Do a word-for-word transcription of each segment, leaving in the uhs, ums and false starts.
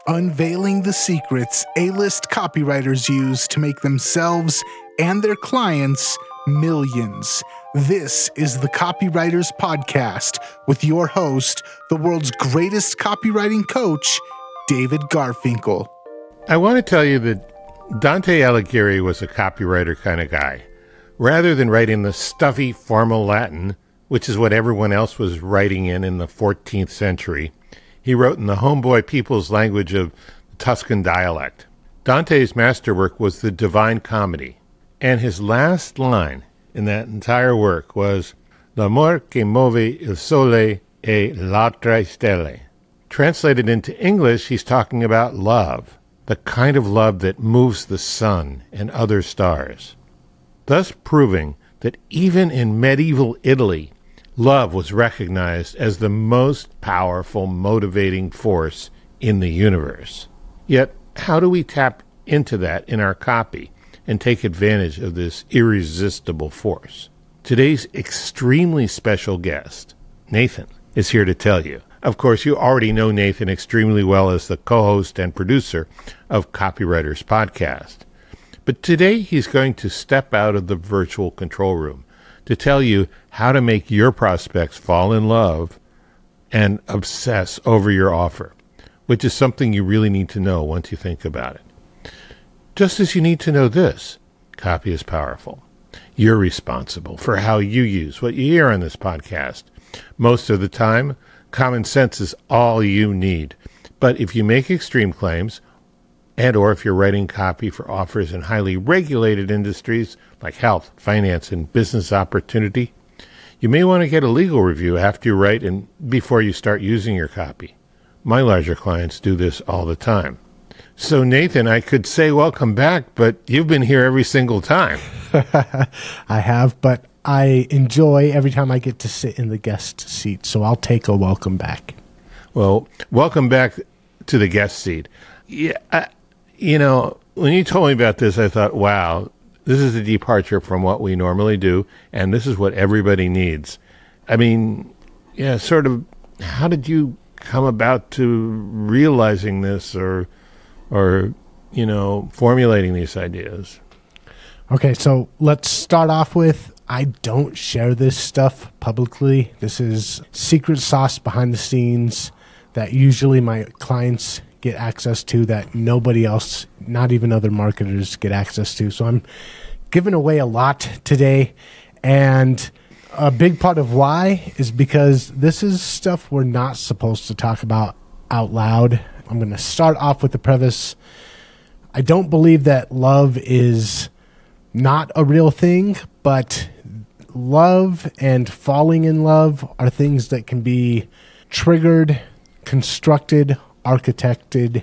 unveiling the secrets A-list copywriters use to make themselves and their clients millions. This is the Copywriters Podcast with your host, the world's greatest copywriting coach, David Garfinkel. I want to tell you that Dante Alighieri was a copywriter kind of guy. Rather than writing the stuffy formal Latin, which is what everyone else was writing in in the fourteenth century, he wrote in the homeboy people's language of the Tuscan dialect. Dante's masterwork was the Divine Comedy, and his last line in that entire work was L'amor che muove il sole e l'altre stelle. Translated into English, he's talking about love, the kind of love that moves the sun and other stars, thus proving that even in medieval Italy, love was recognized as the most powerful motivating force in the universe. Yet, how do we tap into that in our copy and take advantage of this irresistible force? Today's extremely special guest, Nathan, is here to tell you. Of course, you already know Nathan extremely well as the co-host and producer of Copywriters Podcast. But today he's going to step out of the virtual control room to tell you how to make your prospects fall in love and obsess over your offer, which is something you really need to know once you think about it. Just as you need to know this, copy is powerful. You're responsible for how you use what you hear on this podcast. Most of the time, common sense is all you need. But if you make extreme claims, and or if you're writing copy for offers in highly regulated industries like health, finance, and business opportunity, you may want to get a legal review after you write and before you start using your copy. My larger clients do this all the time. So, Nathan, I could say welcome back, but you've been here every single time. I have, but I enjoy every time I get to sit in the guest seat, so I'll take a welcome back. Well, welcome back to the guest seat. Yeah, I, you know, when you told me about this, I thought, wow, this is a departure from what we normally do, and this is what everybody needs. I mean, yeah, sort of, how did you come about to realizing this or, or you know, formulating these ideas? Okay, so let's start off with, I don't share this stuff publicly. This is secret sauce behind the scenes that usually my clients get access to that nobody else, not even other marketers, get access to. So I'm giving away a lot today. And a big part of why is because this is stuff we're not supposed to talk about out loud. I'm going to start off with the preface. I don't believe that love is not a real thing, but love and falling in love are things that can be triggered, constructed, architected,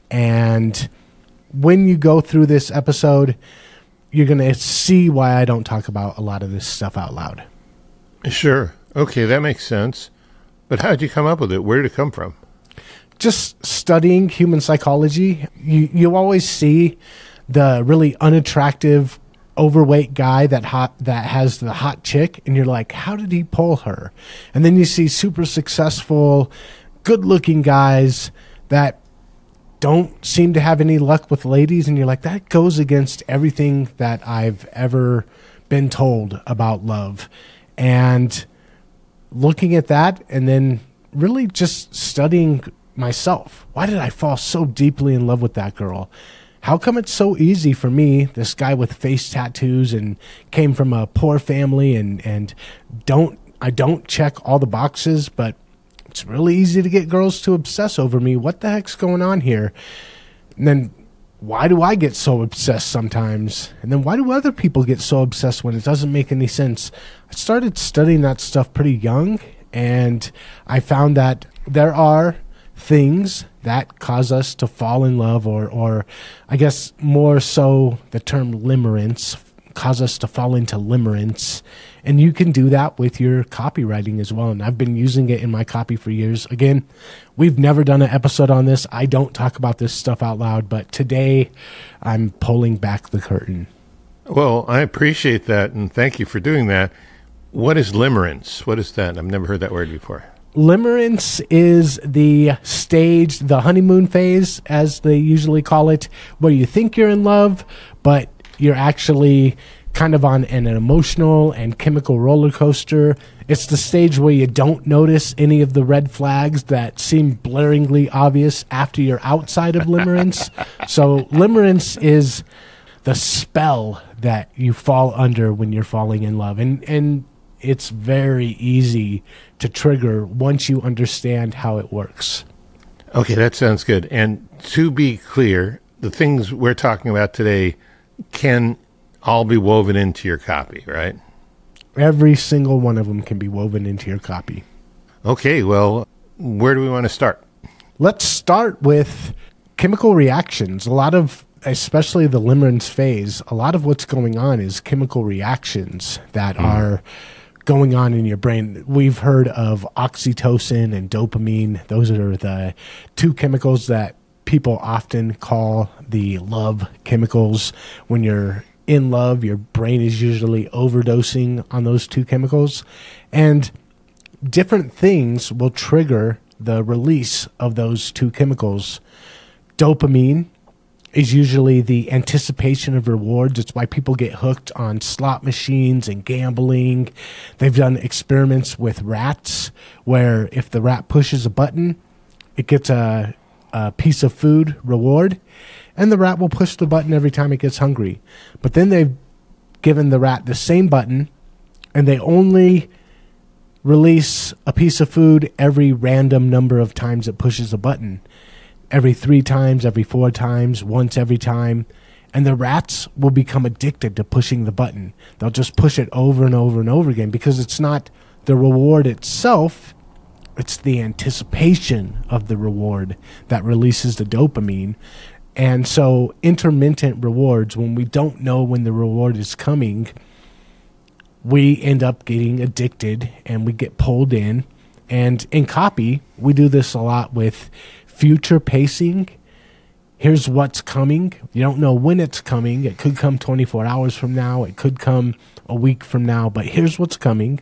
and when you go through this episode, you're going to see why I don't talk about a lot of this stuff out loud. Sure. Okay, that makes sense. But how did you come up with it? Where did it come from? Just studying human psychology. You you always see the really unattractive, overweight guy that hot that has the hot chick, and you're like, how did he pull her? And then you see super successful, good-looking guys that don't seem to have any luck with ladies, and you're like, that goes against everything that I've ever been told about love. And looking at that, and then really just studying myself. Why did I fall so deeply in love with that girl? How come it's so easy for me, this guy with face tattoos and came from a poor family, and, and don't I don't check all the boxes, but it's really easy to get girls to obsess over me. What the heck's going on here? And then why do I get so obsessed sometimes? And then why do other people get so obsessed when it doesn't make any sense? I started studying that stuff pretty young, and I found that there are things that cause us to fall in love, or, or I guess more so the term limerence, cause us to fall into limerence. And you can do that with your copywriting as well. And I've been using it in my copy for years. Again, we've never done an episode on this. I don't talk about this stuff out loud, but today I'm pulling back the curtain. Well, I appreciate that, and thank you for doing that. What is limerence? What is that? I've never heard that word before. Limerence is the stage, the honeymoon phase, as they usually call it, where you think you're in love, but you're actually kind of on an emotional and chemical roller coaster. It's the stage where you don't notice any of the red flags that seem blaringly obvious after you're outside of limerence. So limerence is the spell that you fall under when you're falling in love. And, and it's very easy to trigger once you understand how it works. Okay, that sounds good. And to be clear, the things we're talking about today can all be woven into your copy, right? Every single one of them can be woven into your copy. Okay, well, where do we want to start? Let's start with chemical reactions. A lot of, especially the limerence phase, a lot of what's going on is chemical reactions that mm. are going on in your brain. We've heard of oxytocin and dopamine. Those are the two chemicals that people often call the love chemicals. When you're in love, your brain is usually overdosing on those two chemicals. And different things will trigger the release of those two chemicals. Dopamine is usually the anticipation of rewards. It's why people get hooked on slot machines and gambling. They've done experiments with rats where if the rat pushes a button, it gets a, a piece of food reward, and the rat will push the button every time it gets hungry. But then they've given the rat the same button, and they only release a piece of food every random number of times it pushes a button. Every three times, every four times, once every time. And the rats will become addicted to pushing the button. They'll just push it over and over and over again because it's not the reward itself, it's the anticipation of the reward that releases the dopamine. And so intermittent rewards, when we don't know when the reward is coming, we end up getting addicted and we get pulled in. And in copy, we do this a lot with future pacing. Here's what's coming. You don't know when it's coming. It could come twenty-four hours from now. It could come a week from now. But here's what's coming.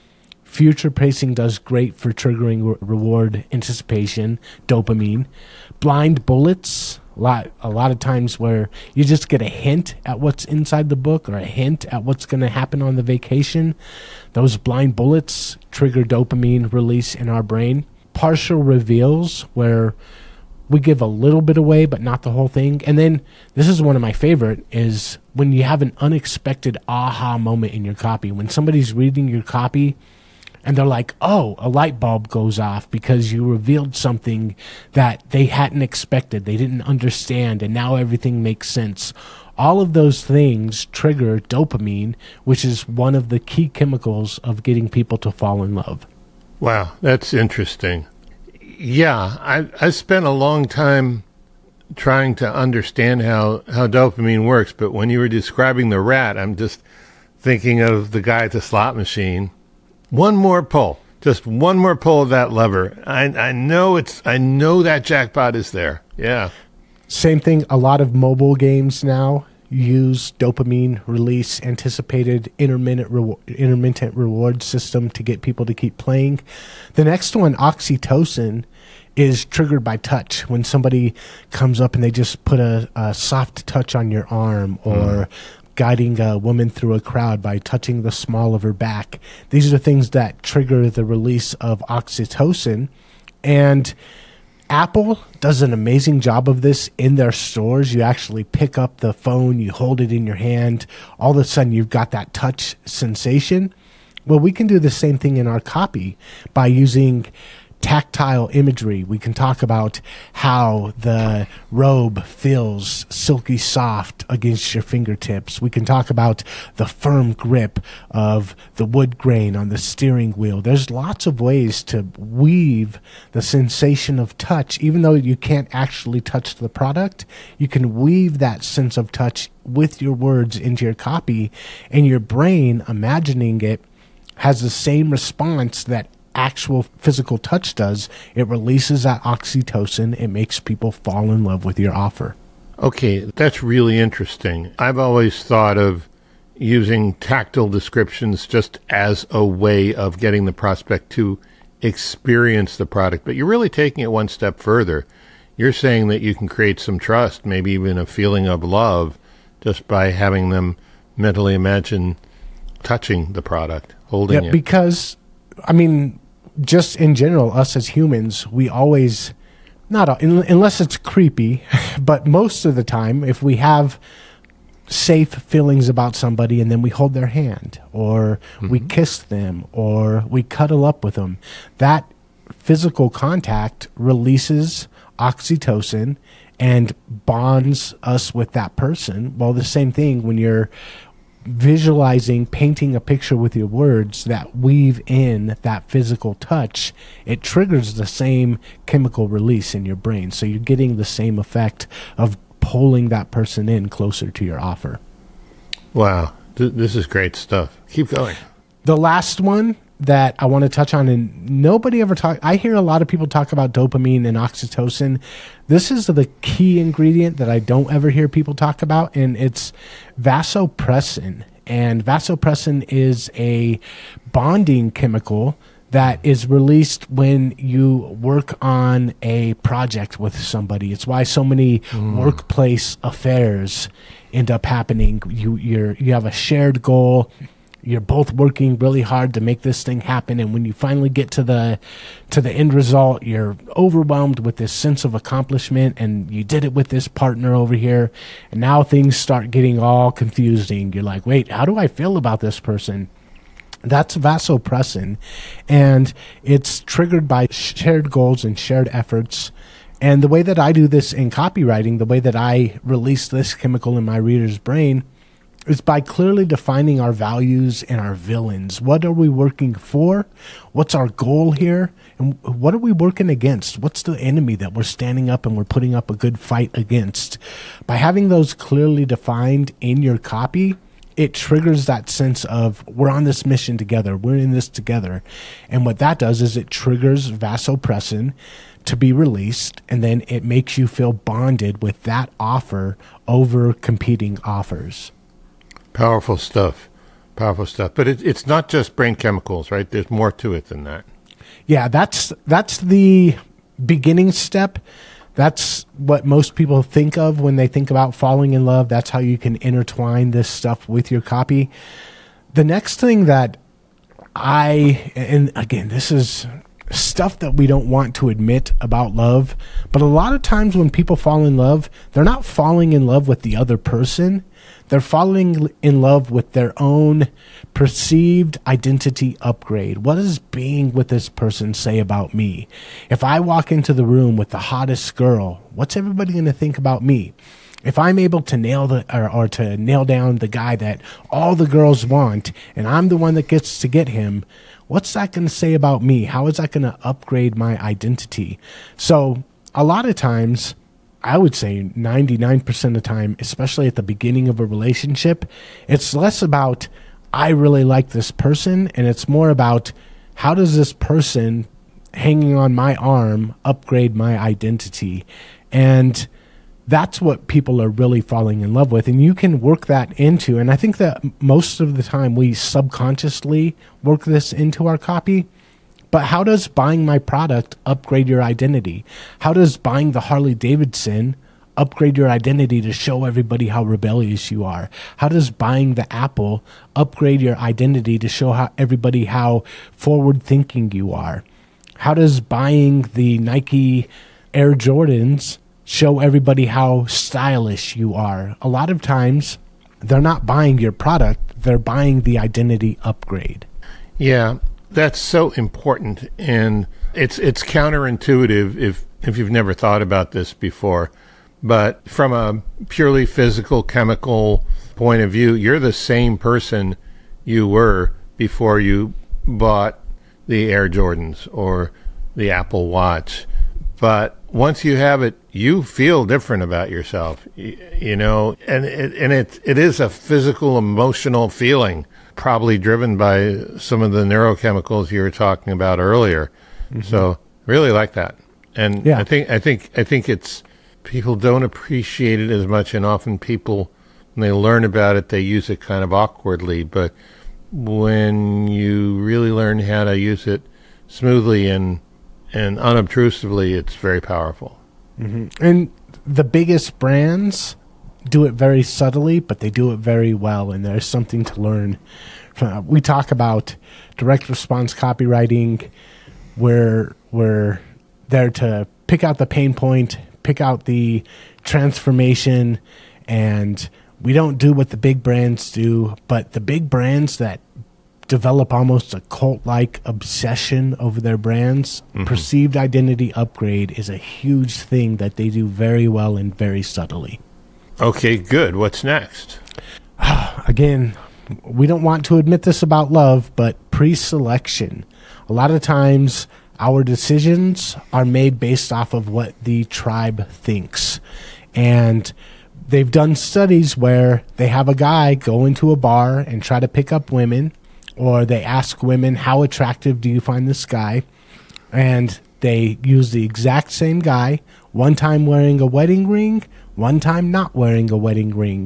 Future pacing does great for triggering re- reward anticipation, dopamine. Blind bullets, a lot, a lot of times where you just get a hint at what's inside the book or a hint at what's going to happen on the vacation. Those blind bullets trigger dopamine release in our brain. Partial reveals where we give a little bit away but not the whole thing. And then this is one of my favorite, is when you have an unexpected aha moment in your copy. When somebody's reading your copy and they're like, oh, a light bulb goes off because you revealed something that they hadn't expected, they didn't understand, and now everything makes sense. All of those things trigger dopamine, which is one of the key chemicals of getting people to fall in love. Wow, that's interesting. Yeah, I I spent a long time trying to understand how, how dopamine works, but when you were describing the rat, I'm just thinking of the guy at the slot machine. One more pull, just one more pull of that lever. I I know it's I know that jackpot is there. Yeah. Same thing. A lot of mobile games now use dopamine release, anticipated intermittent reward, intermittent reward system to get people to keep playing. The next one, oxytocin, is triggered by touch. When somebody comes up and they just put a, a soft touch on your arm, or mm. guiding a woman through a crowd by touching the small of her back. These are things that trigger the release of oxytocin. And Apple does an amazing job of this in their stores. You actually pick up the phone, you hold it in your hand, all of a sudden you've got that touch sensation. Well, we can do the same thing in our copy by using tactile imagery. We can talk about how the robe feels silky soft against your fingertips. We can talk about the firm grip of the wood grain on the steering wheel. There's lots of ways to weave the sensation of touch. Even though you can't actually touch the product, you can weave that sense of touch with your words into your copy, and your brain, imagining it, has the same response that actual physical touch does. It releases that oxytocin. It makes people fall in love with your offer. Okay, that's really interesting. I've always thought of using tactile descriptions just as a way of getting the prospect to experience the product, but you're really taking it one step further. You're saying that you can create some trust, maybe even a feeling of love, just by having them mentally imagine touching the product, holding yeah, it. Because, I mean, just in general, us as humans, we always, not unless it's creepy, but most of the time, if we have safe feelings about somebody and then we hold their hand or mm-hmm. we kiss them or we cuddle up with them, that physical contact releases oxytocin and bonds us with that person. Well, the same thing when you're visualizing, painting a picture with your words that weave in that physical touch, it triggers the same chemical release in your brain. So you're getting the same effect of pulling that person in closer to your offer. Wow. Th- this is great stuff. Keep going. The last one that I want to touch on, and nobody ever talk, I hear a lot of people talk about dopamine and oxytocin. This is the key ingredient that I don't ever hear people talk about, and it's vasopressin. And vasopressin is a bonding chemical that is released when you work on a project with somebody. It's why so many mm. workplace affairs end up happening. You you're you have a shared goal. You're both working really hard to make this thing happen, and when you finally get to the to the end result, you're overwhelmed with this sense of accomplishment, and you did it with this partner over here, and now things start getting all confusing. You're like, wait, how do I feel about this person? That's vasopressin, and it's triggered by shared goals and shared efforts. And the way that I do this in copywriting, the way that I release this chemical in my reader's brain, is by clearly defining our values and our villains. What are we working for? What's our goal here? And what are we working against? What's the enemy that we're standing up and we're putting up a good fight against? By having those clearly defined in your copy, it triggers that sense of we're on this mission together. We're in this together. And what that does is it triggers vasopressin to be released, and then it makes you feel bonded with that offer over competing offers. Powerful stuff. Powerful stuff. But it, it's not just brain chemicals, right? There's more to it than that. Yeah, that's that's the beginning step. That's what most people think of when they think about falling in love. That's how you can intertwine this stuff with your copy. The next thing that I, and again, this is stuff that we don't want to admit about love, but a lot of times when people fall in love, they're not falling in love with the other person. They're falling in love with their own perceived identity upgrade. What does being with this person say about me? If I walk into the room with the hottest girl, what's everybody going to think about me? If I'm able to nail the or, or to nail down the guy that all the girls want, and I'm the one that gets to get him, what's that going to say about me? How is that going to upgrade my identity? So a lot of times, I would say ninety-nine percent of the time, especially at the beginning of a relationship, it's less about, I really like this person, and it's more about, how does this person hanging on my arm upgrade my identity? And that's what people are really falling in love with. And you can work that into, and I think that most of the time we subconsciously work this into our copy. But how does buying my product upgrade your identity? How does buying the Harley Davidson upgrade your identity to show everybody how rebellious you are? How does buying the Apple upgrade your identity to show how everybody how forward-thinking you are? How does buying the Nike Air Jordans show everybody how stylish you are? A lot of times, they're not buying your product, they're buying the identity upgrade. Yeah. That's so important, and it's it's counterintuitive if if you've never thought about this before. But from a purely physical, chemical point of view, you're the same person you were before you bought the Air Jordans or the Apple Watch. But once you have it, you feel different about yourself, you, you know, and it, and it it is a physical, emotional feeling, probably driven by some of the neurochemicals you were talking about earlier. Mm-hmm. So really like that. And yeah. I think I think I think it's people don't appreciate it as much, and often people, when they learn about it, they use it kind of awkwardly. But when you really learn how to use it smoothly and and unobtrusively, it's very powerful. Mm-hmm. And the biggest brands do it very subtly, but they do it very well, and there's something to learn. From, we talk about direct response copywriting, where we're there to pick out the pain point, pick out the transformation, and we don't do what the big brands do, but the big brands that develop almost a cult-like obsession over their brands, mm-hmm. perceived identity upgrade is a huge thing that they do very well and very subtly. Okay, good. What's next? Again, we don't want to admit this about love, but pre-selection. A lot of times our decisions are made based off of what the tribe thinks. And they've done studies where they have a guy go into a bar and try to pick up women, or they ask women, how attractive do you find this guy? And they use the exact same guy, one time wearing a wedding ring, one time not wearing a wedding ring.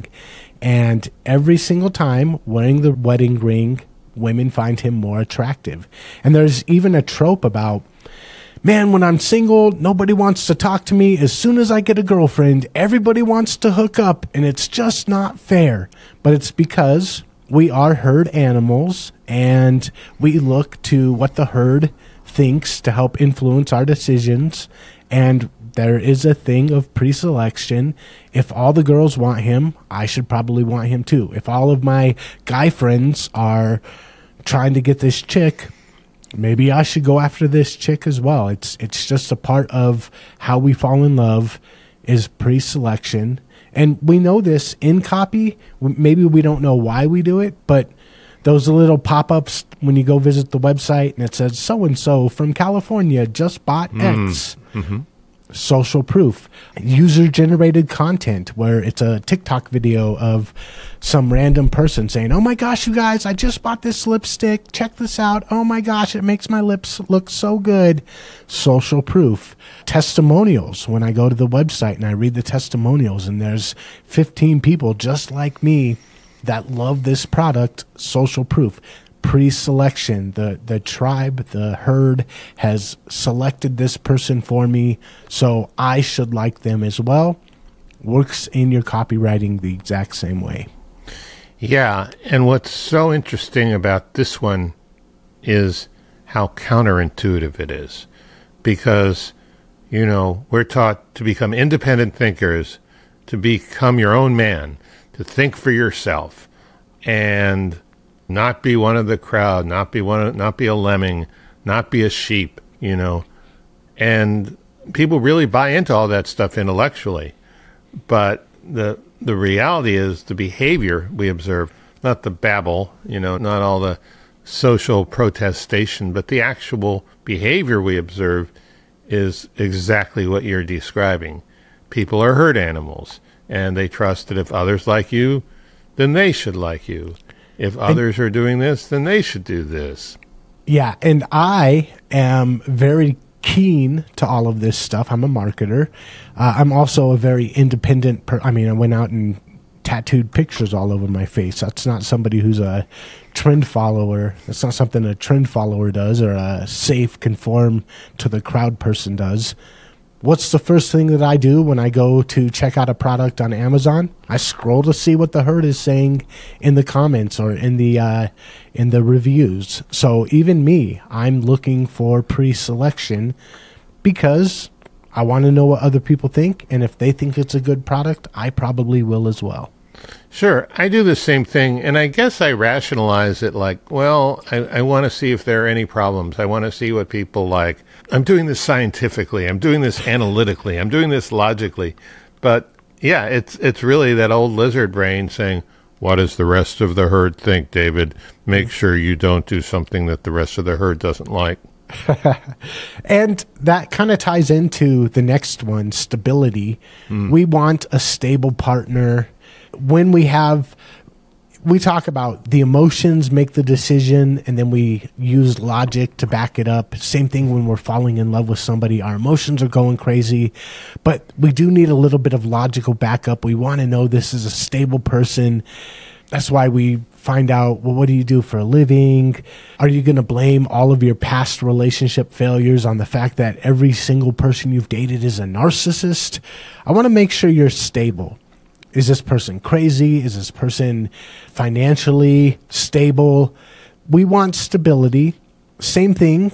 And every single time wearing the wedding ring, women find him more attractive. And there's even a trope about, man, when I'm single, nobody wants to talk to me. As soon as I get a girlfriend, everybody wants to hook up, and it's just not fair. But it's because we are herd animals, and we look to what the herd thinks to help influence our decisions. And there is a thing of pre-selection. If all the girls want him, I should probably want him too. If all of my guy friends are trying to get this chick, maybe I should go after this chick as well. It's it's just a part of how we fall in love is pre-selection. And we know this in copy. Maybe we don't know why we do it, but those little pop-ups when you go visit the website and it says so-and-so from California just bought mm. X. Mm-hmm. Social proof. User-generated content where it's a TikTok video of some random person saying, oh my gosh, you guys, I just bought this lipstick. Check this out. Oh my gosh, it makes my lips look so good. Social proof. Testimonials. When I go to the website and I read the testimonials and there's fifteen people just like me that love this product, social proof. Pre-selection, the the tribe, the herd has selected this person for me, so I should like them as well. Works in your copywriting the exact same way. Yeah, and what's so interesting about this one is how counterintuitive it is. Because, you know, we're taught to become independent thinkers, to become your own man, to think for yourself, and not be one of the crowd, not be one, of, not be a lemming, not be a sheep, you know. And people really buy into all that stuff intellectually. But the the reality is the behavior we observe, not the babble, you know, not all the social protestation, but the actual behavior we observe is exactly what you're describing. People are herd animals, and they trust that if others like you, then they should like you. If others are doing this, then they should do this. Yeah, and I am very keen to all of this stuff. I'm a marketer. Uh, I'm also a very independent per- I mean, I went out and tattooed pictures all over my face. That's not somebody who's a trend follower. That's not something a trend follower does or a safe, conform to the crowd person does. What's the first thing that I do when I go to check out a product on Amazon? I scroll to see what the herd is saying in the comments or in the uh, in the reviews. So even me, I'm looking for pre-selection because I want to know what other people think, and if they think it's a good product, I probably will as well. Sure, I do the same thing, and I guess I rationalize it like, well, I, I want to see if there are any problems. I want to see what people like. I'm doing this scientifically. I'm doing this analytically. I'm doing this logically. But, yeah, it's it's really that old lizard brain saying, what does the rest of the herd think, David? Make sure you don't do something that the rest of the herd doesn't like. And that kind of ties into the next one, stability. Mm. We want a stable partner. When we have, we talk about the emotions make the decision, and then we use logic to back it up. Same thing when we're falling in love with somebody. Our emotions are going crazy, but we do need a little bit of logical backup. We want to know this is a stable person. That's why we find out, well, what do you do for a living? Are you going to blame all of your past relationship failures on the fact that every single person you've dated is a narcissist? I want to make sure you're stable. Is this person crazy? Is this person financially stable? We want stability. Same thing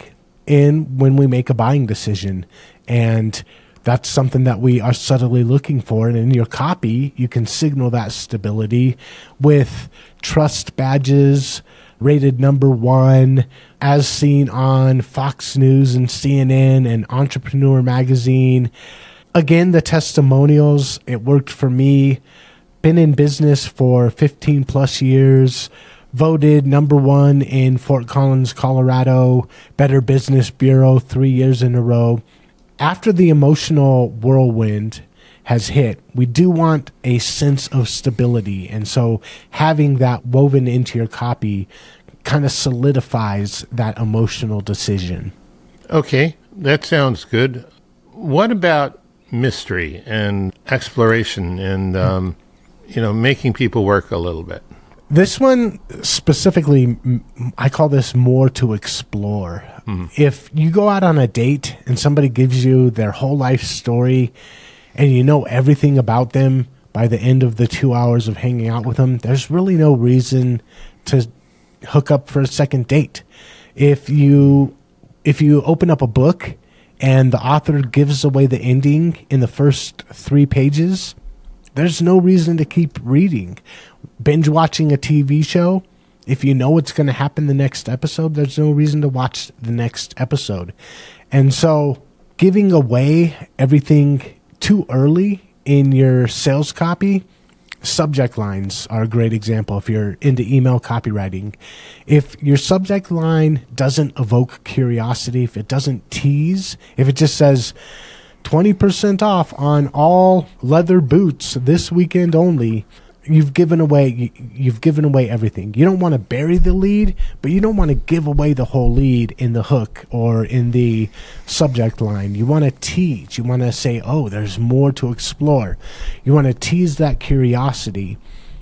in when we make a buying decision. And that's something that we are subtly looking for. And in your copy, you can signal that stability with trust badges, rated number one, as seen on Fox News and C N N and Entrepreneur Magazine. Again, the testimonials, it worked for me. Been in business for fifteen plus years. Voted number one in Fort Collins, Colorado, Better Business Bureau three years in a row. After the emotional whirlwind has hit, we do want a sense of stability. And so having that woven into your copy kind of solidifies that emotional decision. Okay, that sounds good. What about mystery and exploration and, um, you know, making people work a little bit? This one specifically, I call this more to explore. Mm-hmm. If you go out on a date and somebody gives you their whole life story and you know everything about them by the end of the two hours of hanging out with them, there's really no reason to hook up for a second date. If you if you open up a book and the author gives away the ending in the first three pages, there's no reason to keep reading. Binge watching a T V show, if you know what's going to happen the next episode, there's no reason to watch the next episode. And so giving away everything too early in your sales copy, subject lines are a great example if you're into email copywriting. If your subject line doesn't evoke curiosity, if it doesn't tease, if it just says twenty percent off on all leather boots this weekend only, you've given away you, you've given away everything. You don't want to bury the lead, but you don't want to give away the whole lead in the hook or in the subject line. You want to tease. You want to say, oh, there's more to explore. You want to tease that curiosity.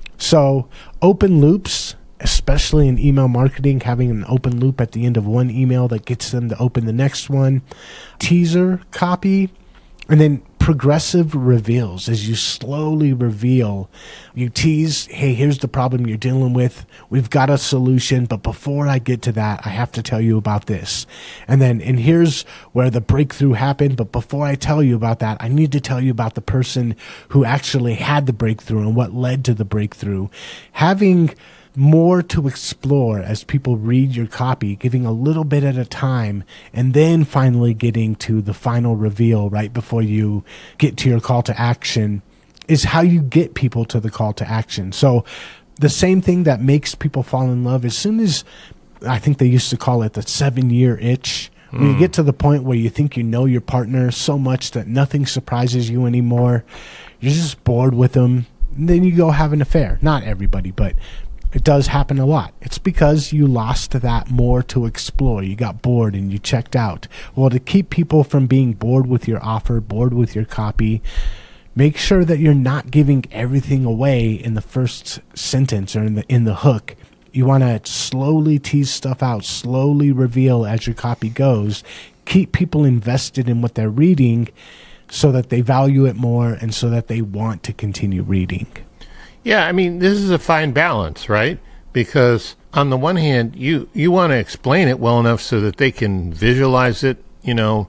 So open loops, especially in email marketing, having an open loop at the end of one email that gets them to open the next one. Teaser copy, and then progressive reveals. As you slowly reveal, you tease, hey, here's the problem you're dealing with. We've got a solution, but before I get to that, I have to tell you about this. And then, and here's where the breakthrough happened, but before I tell you about that, I need to tell you about the person who actually had the breakthrough and what led to the breakthrough. Having more to explore as people read your copy, giving a little bit at a time, and then finally getting to the final reveal right before you get to your call to action is how you get people to the call to action. So the same thing that makes people fall in love, as soon as, I think they used to call it the seven-year itch, mm. when you get to the point where you think you know your partner so much that nothing surprises you anymore, you're just bored with them, and then you go have an affair. Not everybody, but it does happen a lot. It's because you lost that more to explore. You got bored and you checked out. Well, to keep people from being bored with your offer, bored with your copy, make sure that you're not giving everything away in the first sentence or in the in the hook. You want to slowly tease stuff out, slowly reveal as your copy goes. Keep people invested in what they're reading so that they value it more and so that they want to continue reading. Yeah, I mean, this is a fine balance, right? Because on the one hand, you, you want to explain it well enough so that they can visualize it, you know,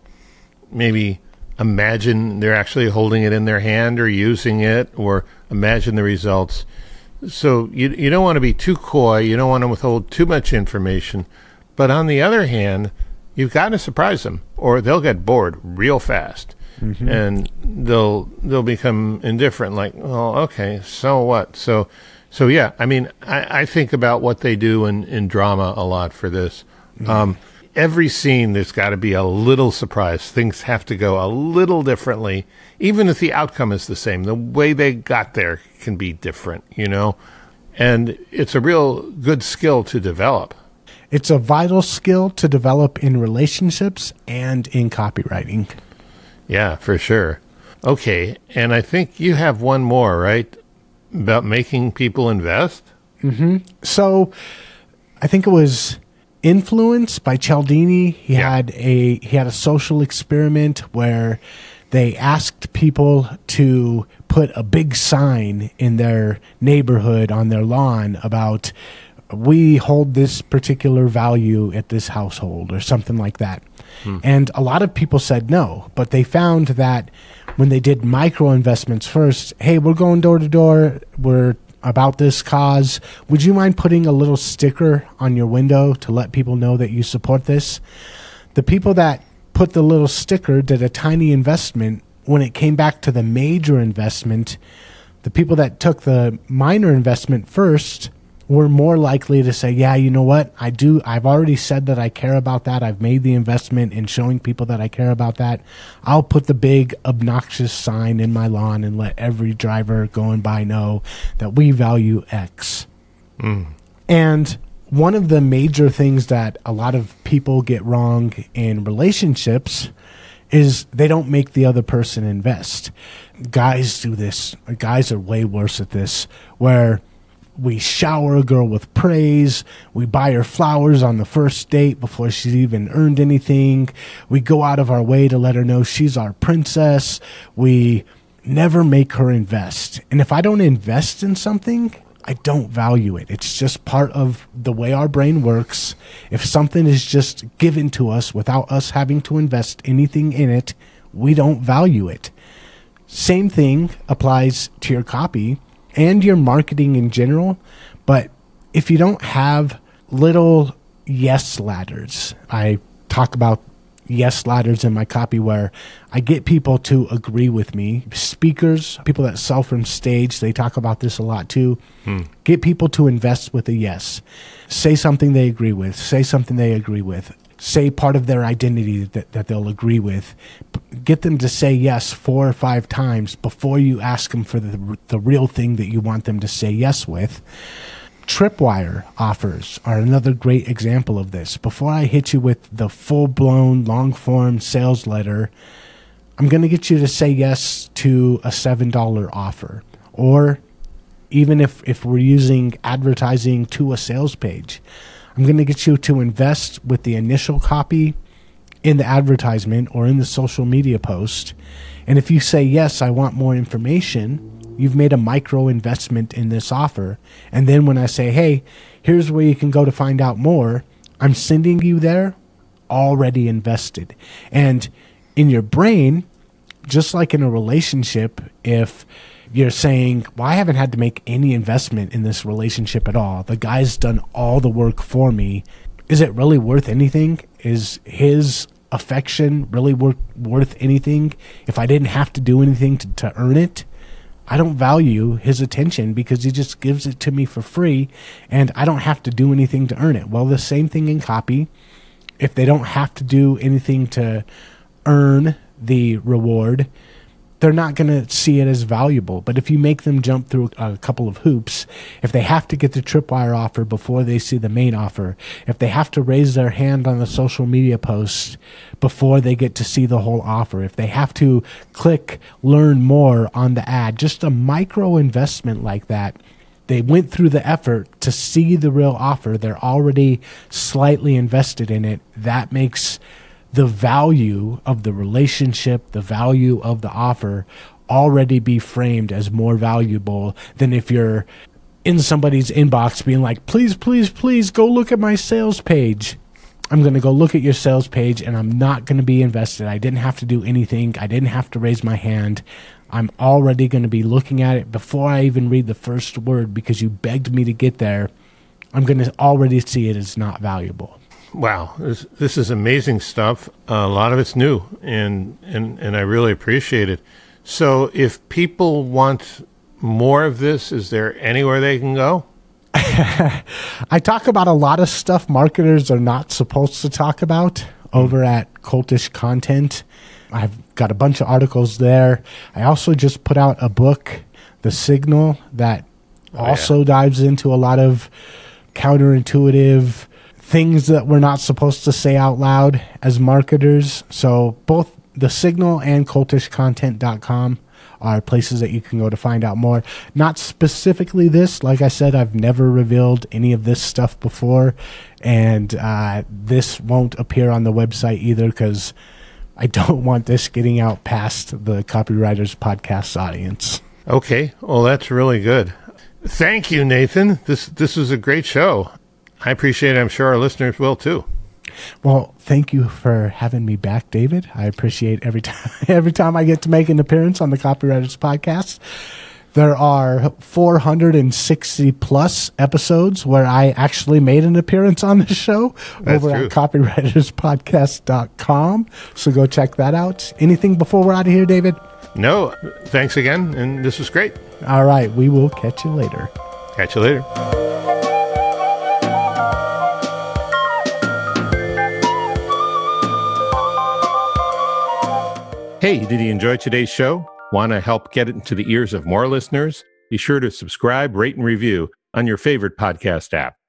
maybe imagine they're actually holding it in their hand or using it, or imagine the results. So you you don't want to be too coy. You don't want to withhold too much information. But on the other hand, you've got to surprise them, or they'll get bored real fast. Mm-hmm. And they'll they'll become indifferent, like, oh, okay, so what? So, so yeah, I mean, I, I think about what they do in, in drama a lot for this. Mm-hmm. Um, every scene, there's got to be a little surprise. Things have to go a little differently, even if the outcome is the same. The way they got there can be different, you know? And it's a real good skill to develop. It's a vital skill to develop in relationships and in copywriting. Yeah, for sure. Okay, and I think you have one more, right? About making people invest? Mm-hmm. So I think it was Influence by Cialdini. He Yeah. had a he had a social experiment where they asked people to put a big sign in their neighborhood on their lawn about, we hold this particular value at this household, or something like that. Hmm. And a lot of people said no, but they found that when they did micro investments first, hey, we're going door to door, we're about this cause, would you mind putting a little sticker on your window to let people know that you support this? The people that put the little sticker did a tiny investment. When it came back to the major investment, the people that took the minor investment first were more likely to say, yeah, you know what, I do, I've already said that I care about that. I've made the investment in showing people that I care about that. I'll put the big obnoxious sign in my lawn and let every driver going by know that we value X. Mm. And one of the major things that a lot of people get wrong in relationships is they don't make the other person invest. Guys do this. Guys are way worse at this, where we shower a girl with praise. We buy her flowers on the first date before she's even earned anything. We go out of our way to let her know she's our princess. We never make her invest. And if I don't invest in something, I don't value it. It's just part of the way our brain works. If something is just given to us without us having to invest anything in it, we don't value it. Same thing applies to your copy and your marketing in general. But if you don't have little yes ladders, I talk about yes ladders in my copy where I get people to agree with me. Speakers, people that sell from stage, they talk about this a lot too. Hmm. Get people to invest with a yes. Say something they agree with. Say something they agree with. Say part of their identity that, that they'll agree with. Get them to say yes four or five times before you ask them for the, the real thing that you want them to say yes with. Tripwire offers are another great example of this. Before I hit you with the full-blown, long-form sales letter, I'm going to get you to say yes to a seven dollar offer. Or even if, if we're using advertising to a sales page, I'm going to get you to invest with the initial copy in the advertisement or in the social media post. And if you say, yes, I want more information, you've made a micro investment in this offer. And then when I say, hey, here's where you can go to find out more, I'm sending you there already invested. And in your brain, just like in a relationship, if you're saying, well, I haven't had to make any investment in this relationship at all, the guy's done all the work for me, is it really worth anything? Is his affection really worth, worth anything if I didn't have to do anything to, to earn it? I don't value his attention because he just gives it to me for free and I don't have to do anything to earn it. Well, the same thing in copy. If they don't have to do anything to earn the reward, they're not going to see it as valuable. But if you make them jump through a couple of hoops, if they have to get the tripwire offer before they see the main offer, if they have to raise their hand on the social media post before they get to see the whole offer, if they have to click learn more on the ad, just a micro investment like that, they went through the effort to see the real offer. They're already slightly invested in it. That makes the value of the relationship, the value of the offer already be framed as more valuable than if you're in somebody's inbox being like, please, please, please go look at my sales page. I'm going to go look at your sales page and I'm not going to be invested. I didn't have to do anything. I didn't have to raise my hand. I'm already going to be looking at it before I even read the first word because you begged me to get there. I'm going to already see it as not valuable. Wow, this, this is amazing stuff. Uh, a lot of it's new, and, and, and I really appreciate it. So if people want more of this, is there anywhere they can go? I talk about a lot of stuff marketers are not supposed to talk about over at Cultish Content. I've got a bunch of articles there. I also just put out a book, The Signal, that oh, also yeah. dives into a lot of counterintuitive things that we're not supposed to say out loud as marketers. So both The Signal and cultish content dot com are places that you can go to find out more. Not specifically this. Like I said, I've never revealed any of this stuff before, and uh, this won't appear on the website either because I don't want this getting out past the Copywriters Podcast audience. Okay, well, that's really good. Thank you, Nathan. This this was a great show. I appreciate it. I'm sure our listeners will too. Well, thank you for having me back, David. I appreciate every time every time I get to make an appearance on the Copywriters Podcast. There are four hundred sixty plus episodes where I actually made an appearance on the show. That's over true. at copywriters podcast dot com. So go check that out. Anything before we're out of here, David? No, thanks again, and this was great. All right, we will catch you later. Catch you later. Hey, did you enjoy today's show? Want to help get it into the ears of more listeners? Be sure to subscribe, rate, and review on your favorite podcast app.